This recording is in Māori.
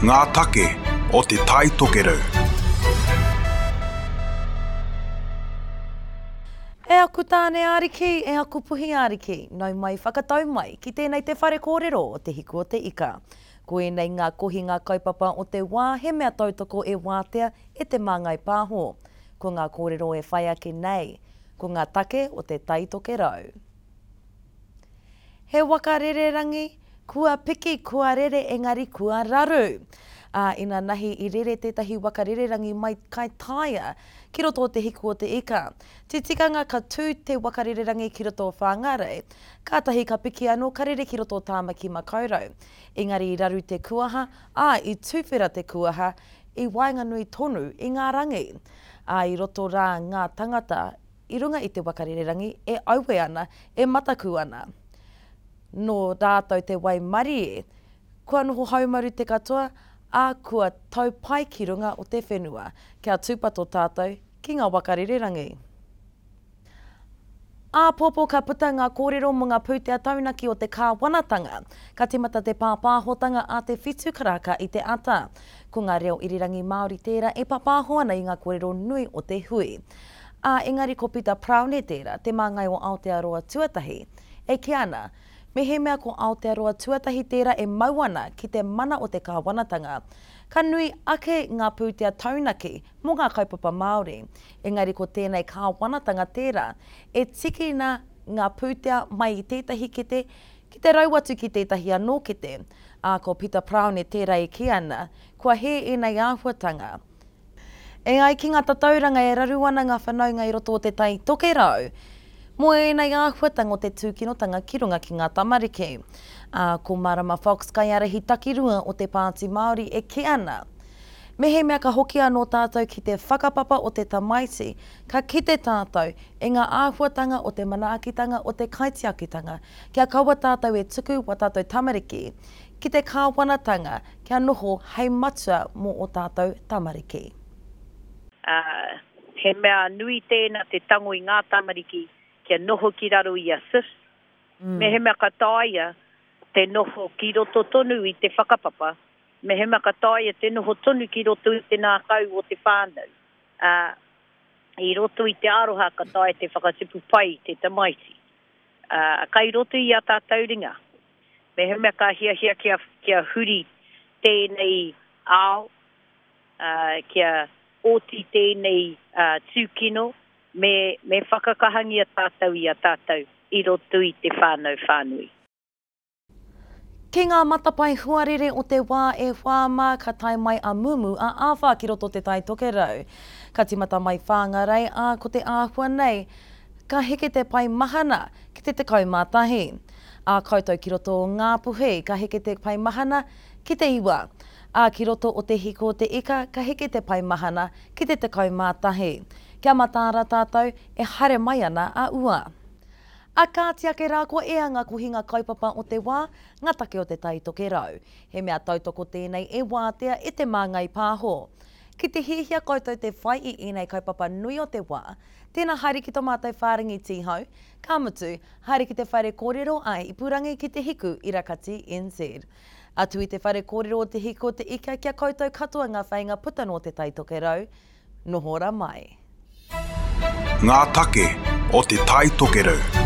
Ngā take o te Tai Tokerau. E aku tāne ariki, e aku puhi ariki. Nau mai whakatau mai ki tēnei te whare kōrero o te hiku o te ika. Ko enei ngā kohinga kaupapa o te wā, he mea tautoko e wātea e te māngai pāho. Ko ngā kōrero e whai ake nei. Ko ngā take o te Tai Tokerau. He wakarererangi, kua piki, kua rere, engari kua raru. Ina nahi I rere tētahi wakarererangi mai kai taia ki roto o te hiku o te ika. Te tikanga ka tū te wakarererangi ki roto o whāngare, kātahi ka piki anō ka rere ki roto o tāmaki makaurau. Engari I raru te kuaha, I tūwhera te kuaha, I wainganui tonu I ngā rangi. I roto rā ngā tangata I runga I te wakarererangi e aue ana, e mataku ana. No rātou te wai mari e, kua noho haumaru te katoa, kua tau pai ki runga o te whenua, kia tūpato tātou ki ngā wakarererangi. Pōpō ka puta ngā kōrero mo ngā pūtea taunaki o te kāwanatanga, ka timata te pāpāhotanga a te whitu karaka I te ata. Ko ngā reo irirangi Māori tērā e pāpāho ana I ngā kōrero nui o te hui. Engari ko Peter Prown tērā, te māngai o Aotearoa tuatahi, e ki ana, me he mea ko Aotearoa tuatahi tērā e mauana ki te mana o te kāwanatanga. Ka nui ake ngā pūtea taunaki mo ngā kaupapa Māori. Engari ko tēnei kāwanatanga tērā, e tikina ngā pūtea mai I tētahi kete, ki te rauatu ki tētahi anō kete. Ko Peter Prown tērā e ki ana, kua he enei āhuatanga. E ai ki ngā tatauranga e raruana ngā whanaunga I roto o te Tai Tokerau. Mo enei āhuatanga o te tūkinotanga ki runga ki ngā tamariki. Ko Marama Fox kai arahi takirua o te Pāti Māori e ki ana. Me he mea ka hoki anō tātou ki te whakapapa o te tamaiti, ka kite tātou e ngā āhuatanga o te manaakitanga o te kaitiakitanga, kia kaua tātou e tuku wa tātou tamariki, ki te kāwanatanga, kia noho hei matua mo o tātou tamariki. He mea nui tēnā te tango I ngā tamariki, kia noho ki raro I a SIS. Me he mea ka tāia te noho ki roto tonu I te whakapapa. Me he mea ka tāia te noho tonu ki roto I te nā kau o te whānau. I roto I te aroha ka tāia te whakatipu pai te tamaiti. Kai roto I a tātou ringa. Me he mea ka hia kia huri tēnei ao, kia oti tēnei tūkino, me whakakahangi a tātou I a tātou I roto I te whānau whānui. Ki ngā matapai huarere o te wā e whāma ka tai mai a mumu a āwha ki roto te Tai Tokerau. Ka timata mai whāngarei ko te āhua nei, ka heke te pai mahana ki te tekau mātahi. Koutou ki roto o ngā puhi, ka heke te pai mahana ki te iwa. Ki roto o te hiko o te ika, ka heke te pai mahana ki te tekau mātahi. Kia matāra tātou e haere mai ana a ua. Kātiake rā ko ea ngā kohinga kaupapa o te wā, ngā take o te Tai Tokerau. He mea tautoko tēnei e wātea e te māngai pāho. Ki te hihia koutou te whai I enei kaupapa nui o te wā, tēnā haere ki tō mātou whārangi tihau, ka mutu, haere ki te whare kōrero ai I purangi ki te hiku I Rakati NZ. Atu I te whare kōrero o te hiku o te ika kia koutou katoa ngā whainga putano o te Tai Tokerau. Nohora mai. Ngā take o te Tai Tokerau.